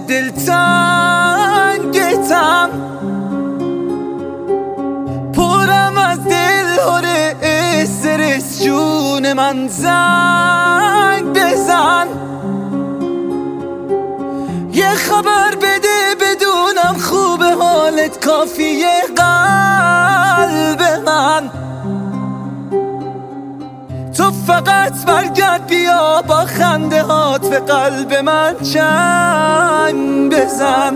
دلتنگتم، پرم از دل هره استرس، جون من زنگ بزن، یه خبر بده بدونم خوبه حالت، کافیه قلب من. تو فقط برگرد بیا با خنده هات به قلب من چنگ بزن.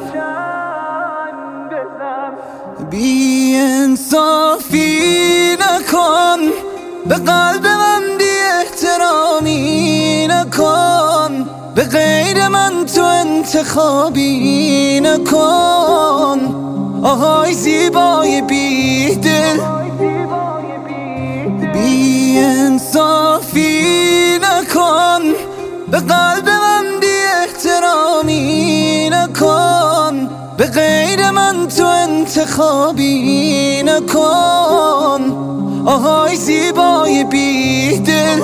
بی انصافی نکن، به قلب من بی احترامی نکن، به غیر من تو انتخابی نکن. آهای زیبای بی دل، بی انصافی نکن، به قلب من بی احترامی نکن، به غیر من تو انتخابی نکن. آهای زیبای بی دل،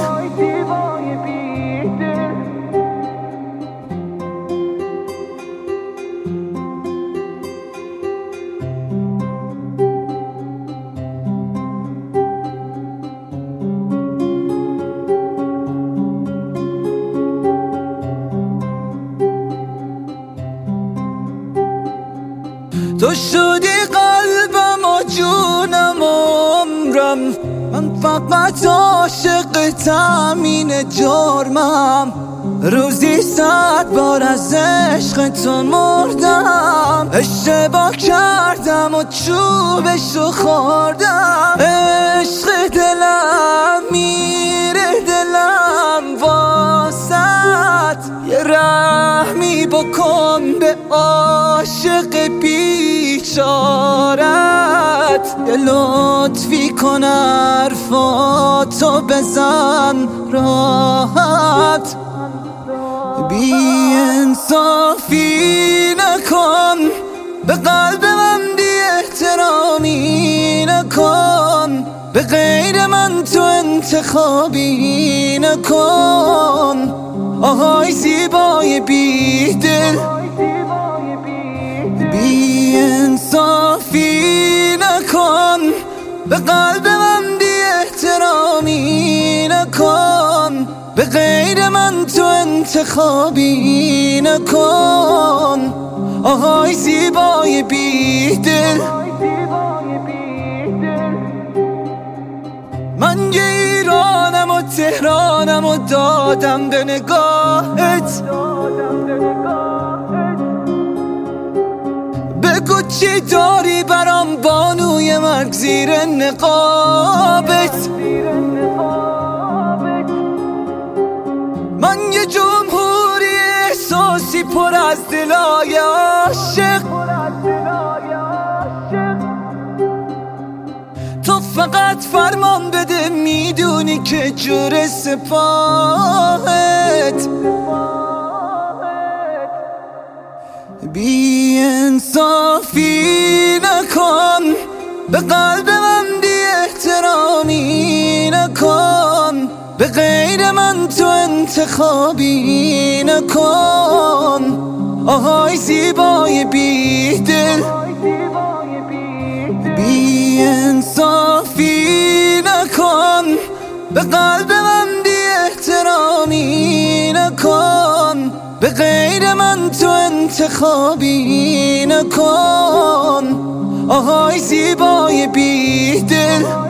تو شدی قلبم و جونم و عمرم، من فقط عاشقتم، این جرمم. روزی 100 بار از عشق تو مردم، اشتباه کردم و چوبشو خوردم. عشق دلم میره دلم واسط، یه رحمی بکن به عاشق بیچارت، یه لطفی کن حرفاتو بزن راحت. بی انصافی نکن، به قلب من بی احترامی نکن، به غیر من تو انتخابی نکن. آهای زیبای بی دل، بی انصافی نکن، به قلب من بی احترامی نکن، به غیر من تو انتخابی نکن. آهای زیبای بی دل، من یه ایرانم و تهرانم و دادم به نگاهت. بگو چی داری برام بانوی مرگ زیر نقابت. من یه جمهوری احساسی پر از دلای عاشق، تو فقط فرمان بده میدونی که جور سپاهت. بی انصافی نکن، به قلب من بی احترامی نکن، به غیر من تو انتخابی نکن. آهای زیبای بی دل، بی انصافی نکن، به قلب من بی احترامی نکن، به غیر من تو انتخابی نکن. آهای زیبای بی دل.